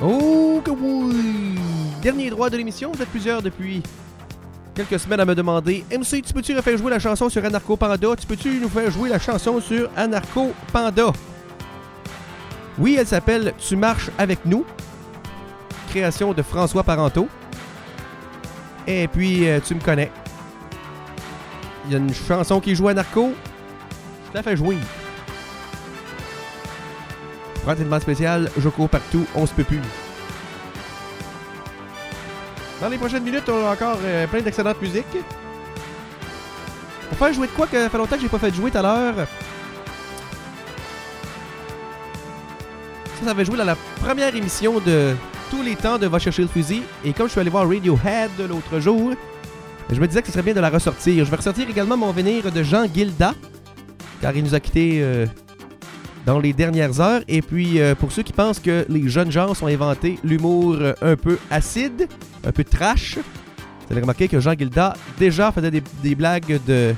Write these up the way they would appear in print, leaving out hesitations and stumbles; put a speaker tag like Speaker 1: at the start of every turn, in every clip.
Speaker 1: Oh que oui! Dernier droit de l'émission, vous êtes plusieurs depuis quelques semaines à me demander « MC, tu peux-tu refaire jouer la chanson sur Anarcho Panda? Tu peux-tu nous faire jouer la chanson sur Anarcho Panda? » Oui, elle s'appelle « Tu marches avec nous », création de François Parenteau. Et puis, tu me connais. Il y a une chanson qui joue à Anarcho, je la fais jouer. Pour un événement spécial, je cours partout, on se peut plus. Dans les prochaines minutes, on a encore plein d'excellentes musiques. On va faire jouer de quoi que ça fait longtemps que j'ai pas fait jouer tout à l'heure. Ça avait joué dans la première émission de tous les temps de Va chercher le fusil. Et comme je suis allé voir Radiohead l'autre jour, je me disais que ce serait bien de la ressortir. Je vais ressortir également mon venir de Jean Guilda, car il nous a quittés dans les dernières heures. Et puis, pour ceux qui pensent que les jeunes gens ont inventé l'humour un peu acide, un peu trash, vous allez remarquer que Jean Guilda déjà faisait des blagues de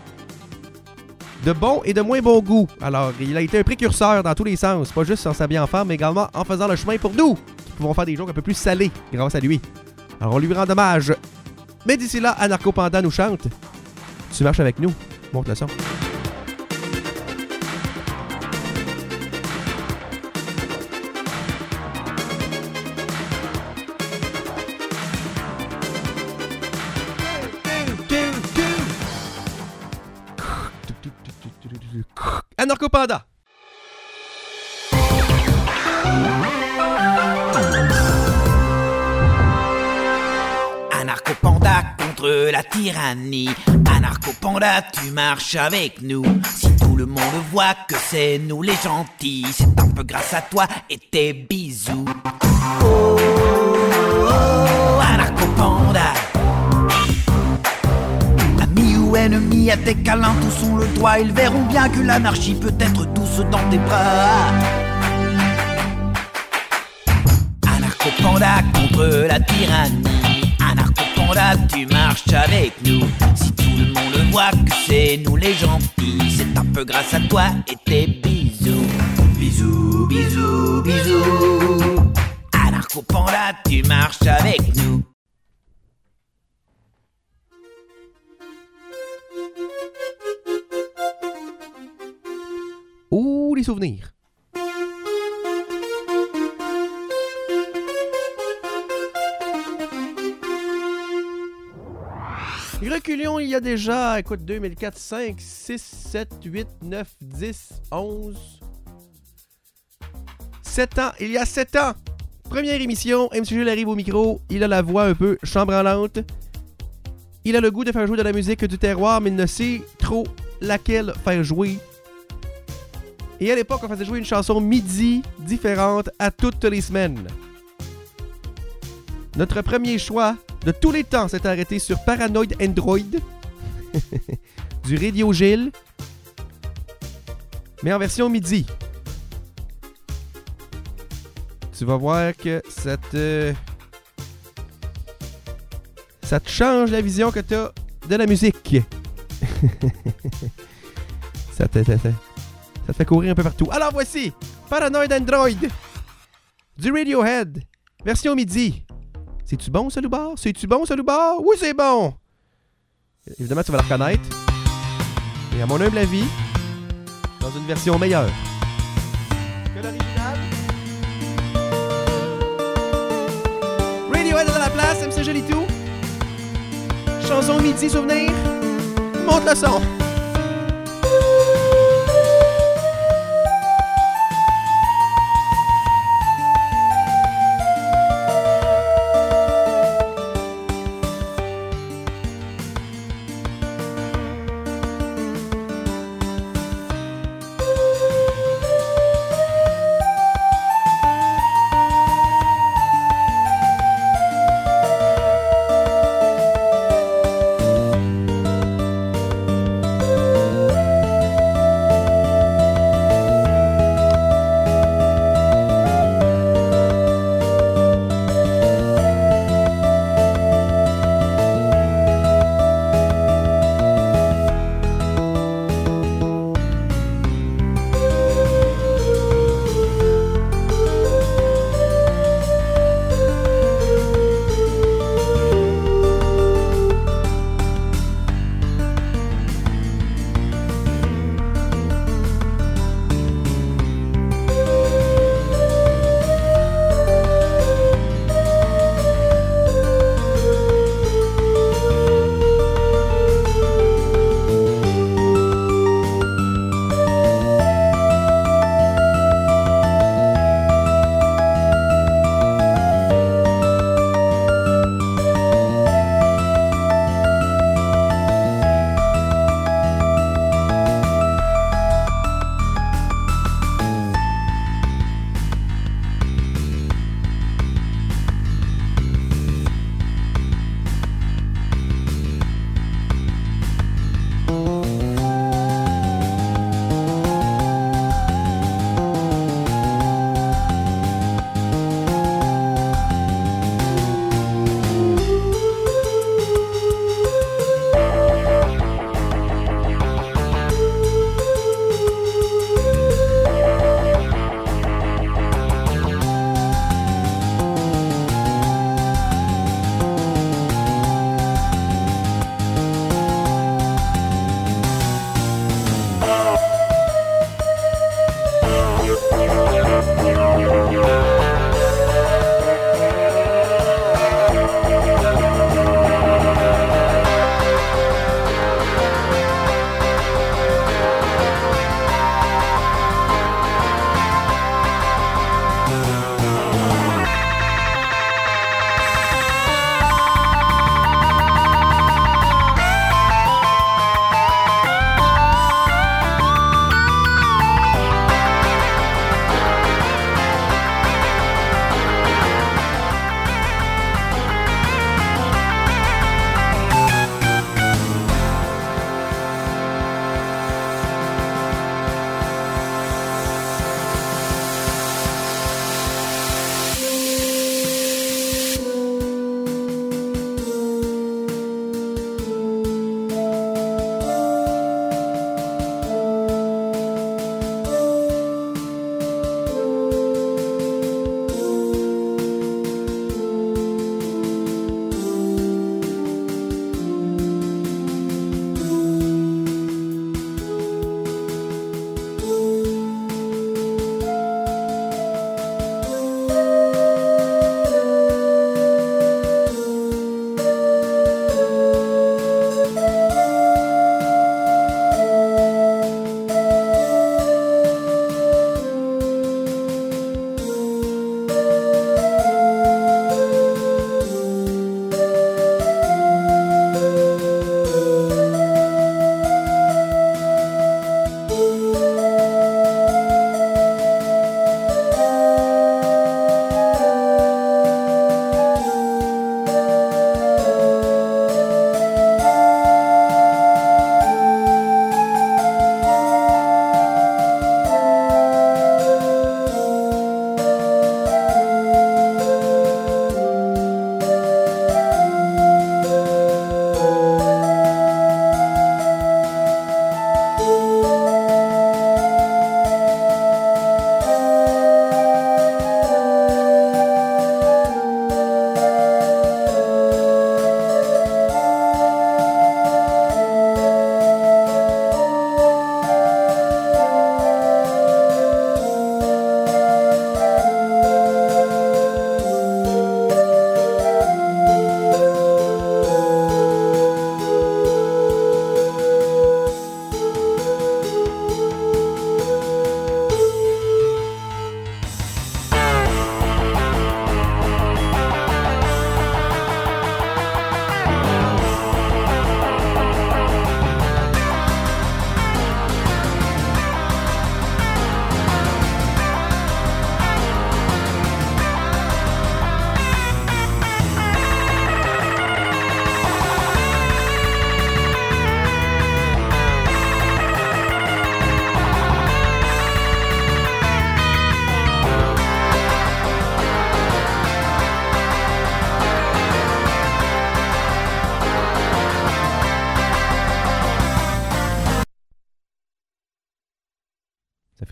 Speaker 1: bon et de moins bon goût. Alors, il a été un précurseur dans tous les sens, pas juste en s'habillant en femme, mais également en faisant le chemin pour nous, qui pouvons faire des jokes un peu plus salés grâce à lui. Alors, on lui rend hommage. Mais d'ici là, Anarcho Panda nous chante « Tu marches avec nous ». Monte le son. Anarcho Panda.
Speaker 2: Anarcho Panda contre la tyrannie. Anarcho Panda, tu marches avec nous. Si tout le monde voit que c'est nous les gentils, c'est un peu grâce à toi et tes bisous. Oh, oh, Anarcho Panda. Ennemis à tes câlins, tous ont le doigt. Ils verront bien que l'anarchie peut être douce dans tes bras. Anarcho Panda contre la tyrannie. Anarcho Panda, tu marches avec nous. Si tout le monde voit que c'est nous les gentils, c'est un peu grâce à toi et tes bisous. Bisous, bisous, bisous. Anarcho Panda, tu marches avec nous.
Speaker 1: Oh, les souvenirs. Reculions il y a déjà, écoute, 2004, 5, 6, 7, 8, 9, 10, 11... 7 ans, il y a 7 ans! Première émission, MC Jules arrive au micro, il a la voix un peu chambranlante. Il a le goût de faire jouer de la musique du terroir, mais il ne sait trop laquelle faire jouer. Et à l'époque, on faisait jouer une chanson midi différente à toutes les semaines. Notre premier choix de tous les temps s'est arrêté sur Paranoid Android du Radio Gilles, mais en version midi. Tu vas voir que ça te change la vision que tu as de la musique. Ça te fait courir un peu partout. Alors voici Paranoid Android du Radiohead, version midi. C'est-tu bon, ce loubar? C'est-tu bon, ce loubar? Oui, c'est bon! Évidemment, tu vas la reconnaître. Et à mon humble avis, dans une version meilleure que l'original. Radiohead est dans la place, MC Jolitou. Chanson midi, souvenir. Monte le son.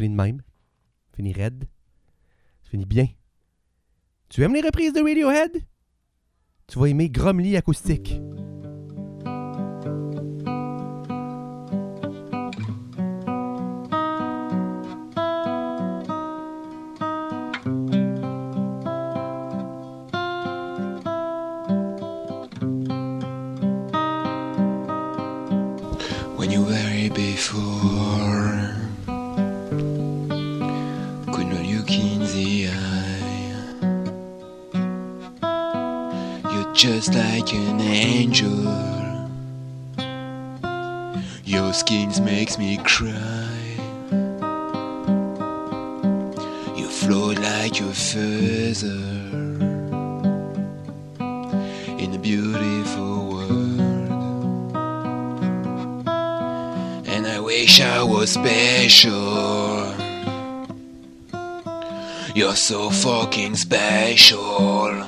Speaker 1: finit de même. Ça finit raide. Ça finit bien. Tu aimes les reprises de Radiohead? Tu vas aimer Gromly acoustique.
Speaker 3: When you were here before, couldn't look in the eye. You're just like an angel. Your skin makes me cry. You float like a feather in a beautiful world. And I wish I was special. You're so fucking special.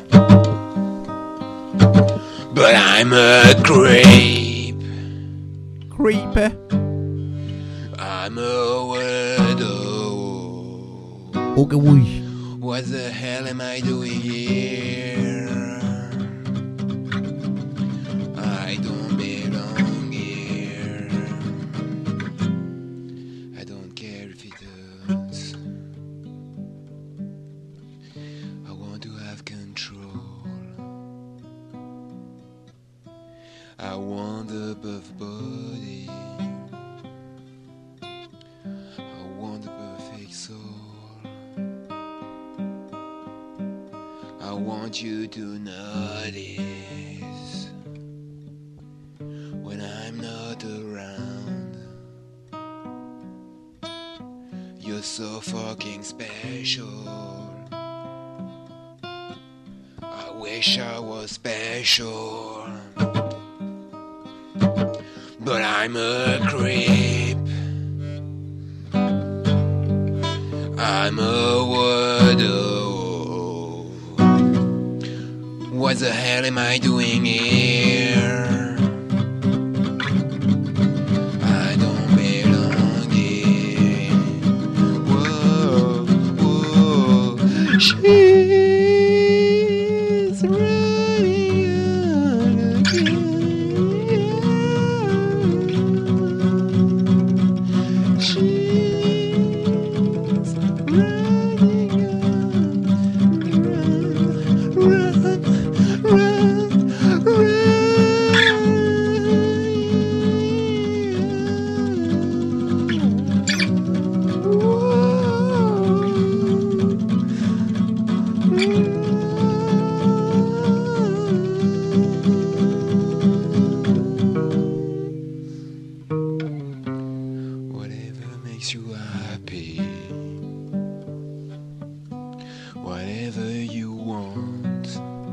Speaker 3: But I'm a creep.
Speaker 1: Creep.
Speaker 3: I'm a widow.
Speaker 1: Okay, oui.
Speaker 3: What the hell am I doing here? I don't belong here. I don't care if it hurts. I want to have control. I want a buff body. I want a perfect soul. I want you to notice when I'm not around. You're so fucking special. I wish I was special. But I'm a creep. I'm a widow. What the hell am I doing here? I don't belong here. Whoa, whoa. She's running again. She's running Whatever makes you happy, whatever you want.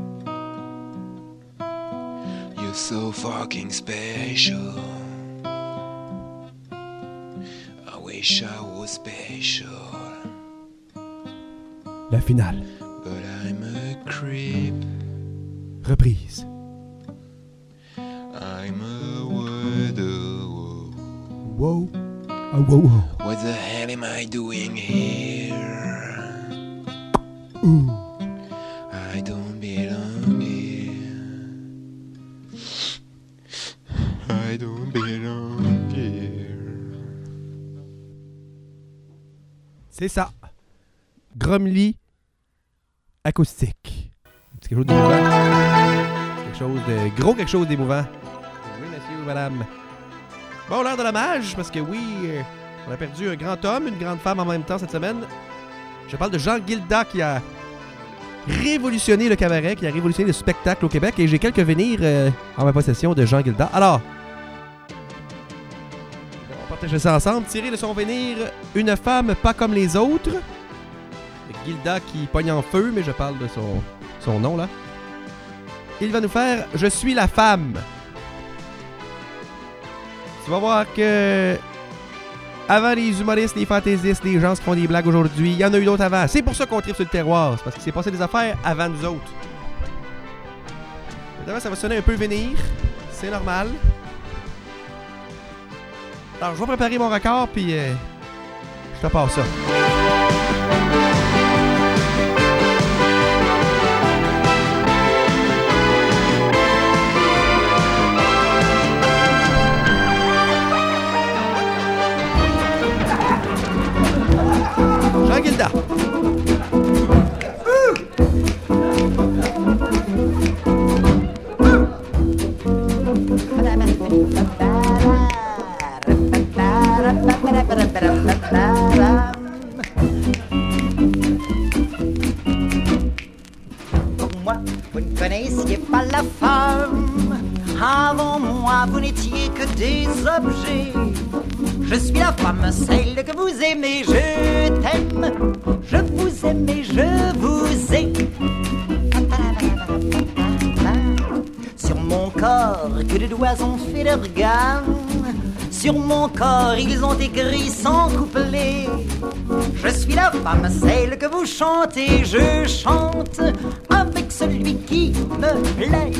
Speaker 3: You're so fucking special. I wish I was special.
Speaker 1: La finale.
Speaker 3: But I'm a creep.
Speaker 1: Reprise.
Speaker 3: I'm a widow.
Speaker 1: Wow. Ah, wow, wow.
Speaker 3: What the hell am I doing here?
Speaker 1: Ouh.
Speaker 3: I don't belong here. I don't belong here.
Speaker 1: C'est ça. Gromly acoustique. C'est quelque chose d'émouvant. Quelque chose de gros, quelque chose d'émouvant. Oui, monsieur, madame. Bon, l'heure de l'hommage, parce que oui, on a perdu un grand homme, une grande femme en même temps cette semaine. Je parle de Jean Guilda qui a révolutionné le cabaret, qui a révolutionné le spectacle au Québec. Et j'ai quelques vinyles en ma possession de Jean Guilda. Alors, on va partager ça ensemble. Tirer de son vinyle Une femme pas comme les autres. Guilda qui pogne en feu, mais je parle de son nom là. Il va nous faire Je suis la femme. Tu vas voir que avant les humoristes, les fantaisistes, les gens qui font des blagues aujourd'hui, il y en a eu d'autres avant. C'est pour ça qu'on tripe sur le terroir. C'est parce qu'il s'est passé des affaires avant nous autres. Évidemment, ça va sonner un peu vénère. C'est normal. Alors, je vais préparer mon record, puis je Ça part ça. Jean Guilda.
Speaker 4: Pour moi, vous ne connaissiez pas la femme. Avant moi, vous n'étiez que des objets. Je suis la femme, celle que vous aimez, je t'aime. Je vous aime et je vous ai. Sur mon corps, que de doigts ont fait leur gamme. Sur mon corps, ils ont écrit sans couplet. Je suis la femme, celle que vous chantez. Je chante avec celui qui me plaît.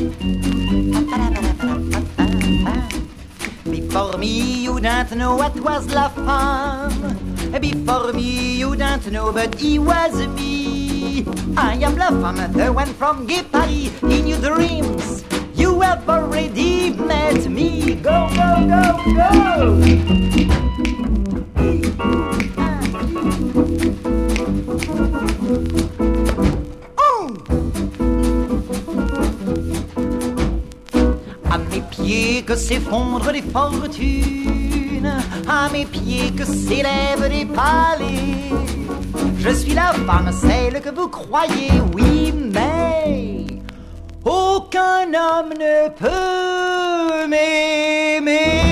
Speaker 4: Before me, you don't know what was la femme. Before me, you don't know, but he was me. I am la femme, the one from Gay Paris. In your dreams, you have already met me. Go, go, go, go! À mes pieds que s'effondrent les fortunes, à mes pieds que s'élèvent les palais. Je suis la femme, celle que vous croyez, oui, mais aucun homme ne peut m'aimer.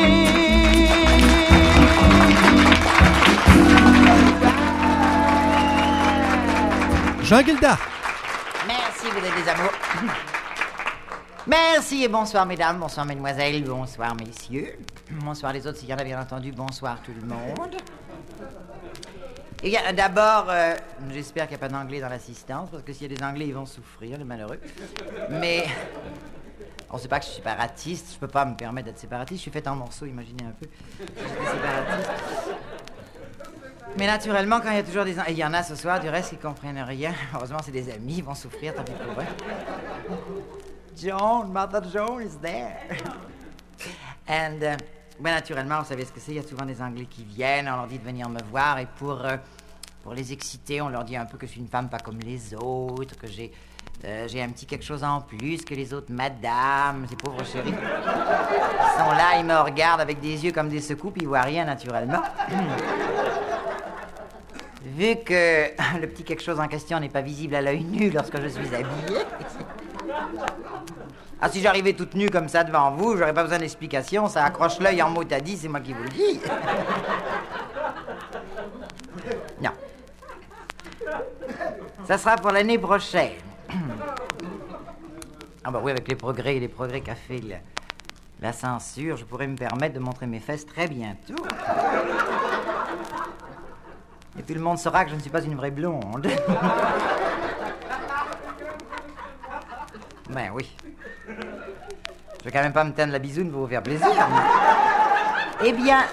Speaker 1: Jean Guilda.
Speaker 4: Merci, vous êtes des amours. Merci et bonsoir mesdames, bonsoir mesdemoiselles, bonsoir messieurs. Bonsoir les autres, s'il y en a bien entendu, bonsoir tout le monde. Eh bien, d'abord, j'espère qu'il n'y a pas d'anglais dans l'assistance, parce que s'il y a des anglais, ils vont souffrir, les malheureux. Mais, on ne sait pas que je suis séparatiste, je ne peux pas me permettre d'être séparatiste, je suis faite en morceaux, imaginez un peu. J'étais séparatiste. Mais naturellement, quand il y a toujours des... Et il y en a ce soir, du reste, qui ne comprennent rien. Heureusement, c'est des amis, ils vont souffrir, tant pis pour eux. Joan, Mother Joan is there. And, ben, naturellement, vous savez ce que c'est, il y a souvent des Anglais qui viennent, on leur dit de venir me voir, et pour les exciter, on leur dit un peu que je suis une femme pas comme les autres, que j'ai un petit quelque chose en plus que les autres madames, ces pauvres chéris. Ils sont là, ils me regardent avec des yeux comme des secoupes, ils voient rien, naturellement. Vu que le petit quelque chose en question n'est pas visible à l'œil nu lorsque je suis habillée. Ah, si j'arrivais toute nue comme ça devant vous, j'aurais pas besoin d'explication, ça accroche l'œil en mot à dit, c'est moi qui vous le dis. Non. Ça sera pour l'année prochaine. Ah bah oui, avec les progrès qu'a fait la censure, je pourrais me permettre de montrer mes fesses très bientôt. Et puis le monde saura que je ne suis pas une vraie blonde. Ben oui. Je vais quand même pas me teindre la bisoune pour vous faire plaisir. Mais... Eh bien,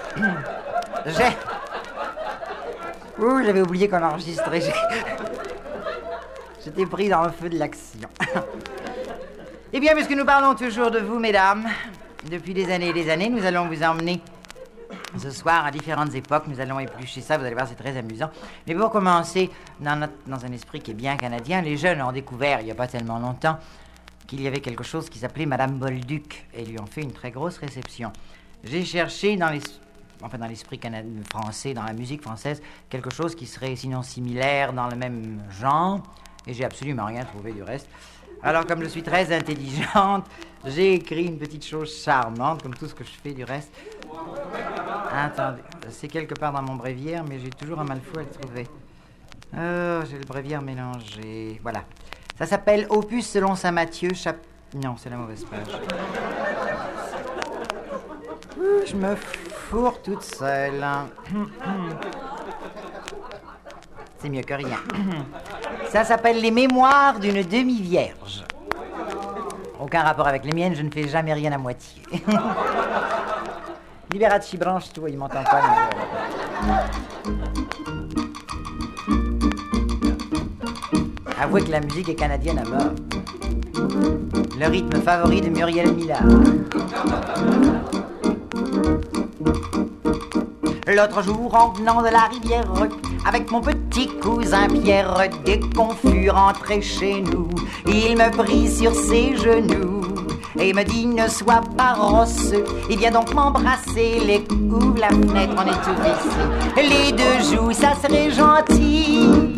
Speaker 4: j'avais oublié qu'on enregistrait. J'étais pris dans le feu de l'action. Eh bien, puisque nous parlons toujours de vous, mesdames, depuis des années et des années, nous allons vous emmener ce soir à différentes époques. Nous allons éplucher ça, vous allez voir, c'est très amusant. Mais pour commencer, dans un esprit qui est bien canadien, les jeunes ont découvert, il n'y a pas tellement longtemps, qu'il y avait quelque chose qui s'appelait Madame Bolduc, et lui ont fait une très grosse réception. J'ai cherché dans l'esprit français, dans la musique française, quelque chose qui serait sinon similaire, dans le même genre, et j'ai absolument rien trouvé du reste. Alors, comme je suis très intelligente, j'ai écrit une petite chose charmante, comme tout ce que je fais du reste. Attendez, c'est quelque part dans mon bréviaire, mais j'ai toujours un mal fou à le trouver. J'ai le bréviaire mélangé. Voilà. Ça s'appelle Opus selon Saint Matthieu, Non, c'est la mauvaise page. Je me fourre toute seule. C'est mieux que rien. Ça s'appelle Les Mémoires d'une demi-vierge. Aucun rapport avec les miennes, je ne fais jamais rien à moitié. Liberace, branche-toi, il m'entend pas. Avouez que la musique est canadienne à mort. Le rythme favori de Muriel Millard. L'autre jour, en venant de la rivière, avec mon petit cousin Pierre, dès qu'on fut rentré chez nous, il me prit sur ses genoux et me dit ne sois pas rosse, il vient donc m'embrasser, ouvre la fenêtre, on est tout ici, les deux joues, ça serait gentil.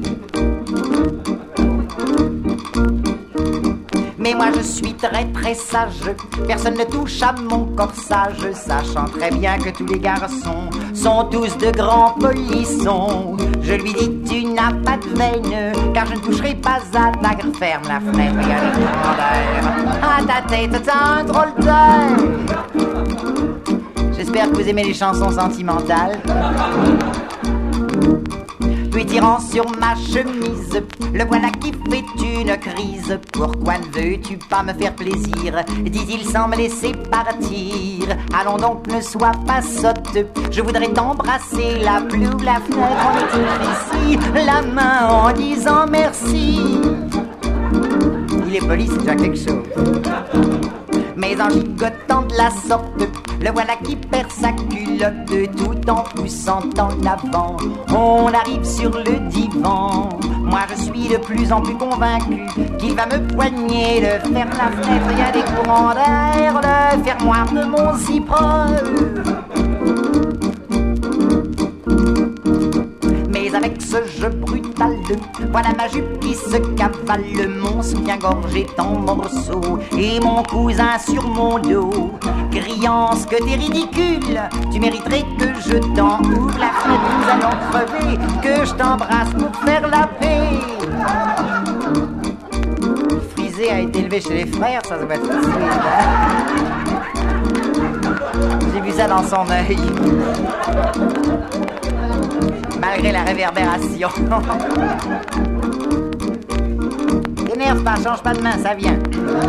Speaker 4: Mais moi je suis très très sage, personne ne touche à mon corsage, sachant très bien que tous les garçons sont tous de grands polissons. Je lui dis tu n'as pas de veine, car je ne toucherai pas à ta gueule. Ferme la fenêtre, regarde le courant d'air. À ta tête, t'as un drôle d'œil. J'espère que vous aimez les chansons sentimentales. Puis tirant sur ma chemise, le voilà qui fait une crise. Pourquoi ne veux-tu pas me faire plaisir, dit-il sans me laisser partir. Allons donc, ne sois pas sotte, je voudrais t'embrasser. La plus la fenêtre, on est tous ici, la main en disant merci. Il est poli, c'est déjà quelque chose. Mais en gigotant de la sorte, le voilà qui perd sa culotte tout en poussant en avant. On arrive sur le divan. Moi je suis de plus en plus convaincu qu'il va me poigner. Le ferme la fenêtre, il y a des courants d'air. Le fermoir de mon cyprès. Mais avec ce jeu brutal, voilà ma jupe qui se cavale, mon soutien-gorge est en morceaux et mon cousin sur mon dos, criant ce que t'es ridicule, tu mériterais que je t'en ouvre la fenêtre, nous allons crever, que je t'embrasse pour faire la paix. Frisé a été élevé chez les frères, ça doit être facile, hein? J'ai vu ça dans son œil. Malgré la réverbération. T'énerve pas, change pas de main, ça vient.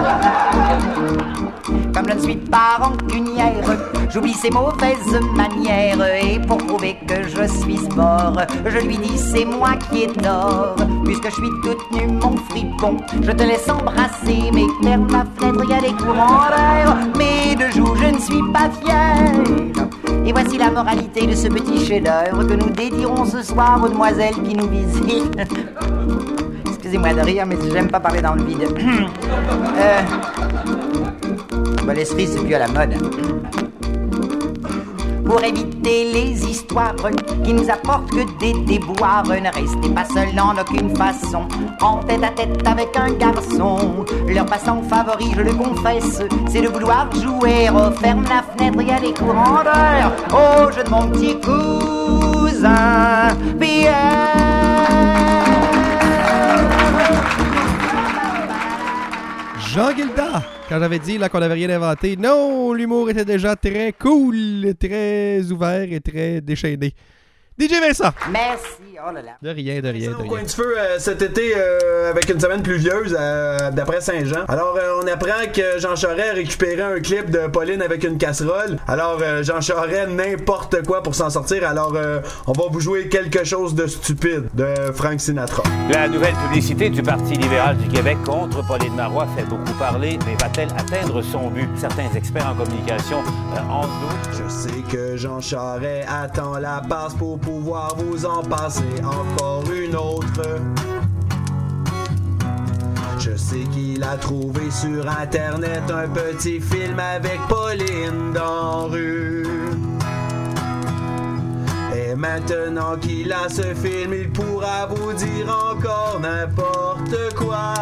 Speaker 4: Comme je ne suis pas rancunière, j'oublie ses mauvaises manières. Et pour prouver que je suis sport, je lui dis c'est moi qui ai tort. Puisque je suis toute nue, mon fripon, je te laisse embrasser. Mais ferme la fenêtre, y a des courants d'air. Mais de jour, je ne suis pas fière. Et voici la moralité de ce petit chef-d'œuvre que nous dédierons ce soir aux demoiselles qui nous visitent. Excusez-moi de rire, mais j'aime pas parler dans le vide. L'esprit, c'est plus à la mode. Pour éviter les histoires qui nous apportent que des déboires, ne restez pas seul en aucune façon, en tête à tête avec un garçon. Leur passant favori, je le confesse, c'est de vouloir jouer. Oh, ferme la fenêtre, y a des courants d'air. Oh, je de mon petit cousin Pierre.
Speaker 1: Jean Guilda, quand j'avais dit là qu'on n'avait rien inventé, non, l'humour était déjà très cool, très ouvert et très déchaîné. DJ Vincent.
Speaker 4: Merci, oh là là.
Speaker 1: De rien.
Speaker 5: Au coin du feu cet été avec une semaine pluvieuse d'après Saint-Jean. Alors on apprend que Jean Charest a récupéré un clip de Pauline avec une casserole. Alors Jean Charest n'importe quoi pour s'en sortir. Alors on va vous jouer quelque chose de stupide de Frank Sinatra.
Speaker 6: La nouvelle publicité du Parti libéral du Québec contre Pauline Marois fait beaucoup parler, mais va-t-elle atteindre son but? Certains experts en communication en doute.
Speaker 5: Je sais que Jean Charest attend la passe pour pouvoir vous en passer encore une autre. Je sais qu'il a trouvé sur internet un petit film avec Pauline dans rue. Et maintenant qu'il a ce film, il pourra vous dire encore n'importe quoi.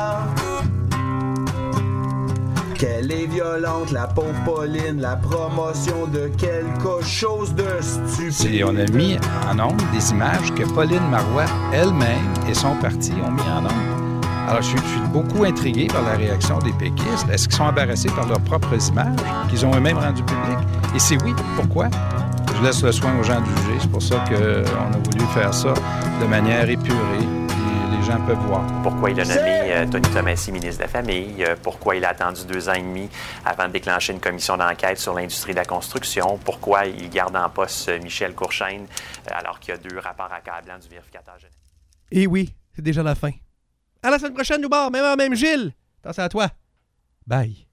Speaker 5: Qu'elle est violente, la pauvre Pauline, la promotion de quelque chose de stupide.
Speaker 7: On a mis en ondes des images que Pauline Marois elle-même et son parti ont mis en ondes. Alors, je suis beaucoup intrigué par la réaction des péquistes. Est-ce qu'ils sont embarrassés par leurs propres images qu'ils ont eux-mêmes rendues publiques? Et si oui, pourquoi? Je laisse le soin aux gens de juger. C'est pour ça qu'on a voulu faire ça de manière épurée. Les gens peuvent voir.
Speaker 8: Pourquoi il a nommé Tony Tomassi ministre de la Famille? Pourquoi il a attendu 2 ans et demi avant de déclencher une commission d'enquête sur l'industrie de la construction? Pourquoi il garde en poste Michel Courchaine alors qu'il y a 2 rapports accablants du vérificateur général?
Speaker 1: Et oui, c'est déjà la fin. À la semaine prochaine, nous barre. Même heure, même Gilles. Attention à toi. Bye.